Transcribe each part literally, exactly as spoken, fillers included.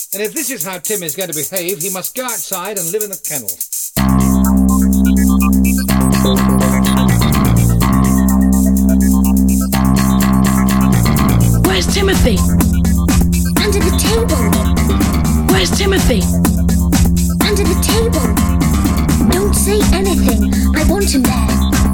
And if this is how Tim is going to behave, he must go outside and live in the kennel. Where's Timothy? Under the table. Where's Timothy? Under the table. Don't say anything. I want him there.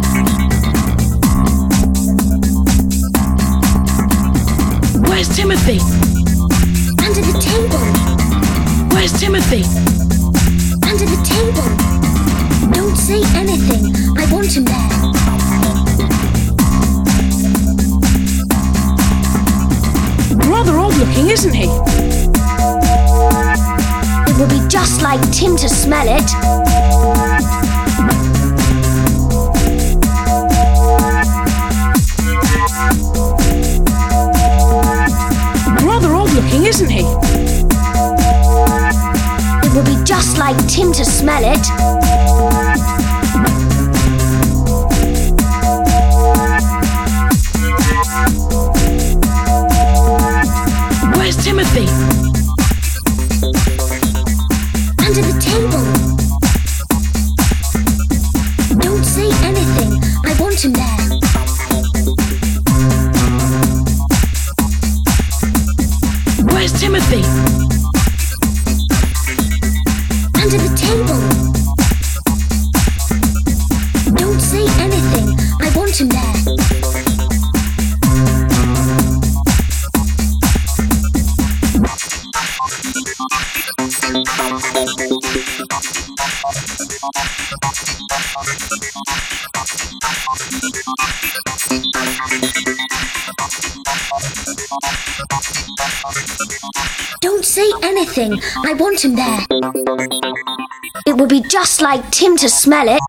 Where's Timothy? Under the table. Where's Timothy? Under the table. Don't say anything. I want him there. Rather odd looking, isn't he? It will be just like Tim to smell it. Rather odd looking, isn't he? It will be just like Tim to smell it. Where's Timothy? Under the table. Don't say anything. I want him there. Where's Timothy? Under the table. Don't say anything. I want him there. Don't say anything. I want him there. It will be just like Tim to smell it.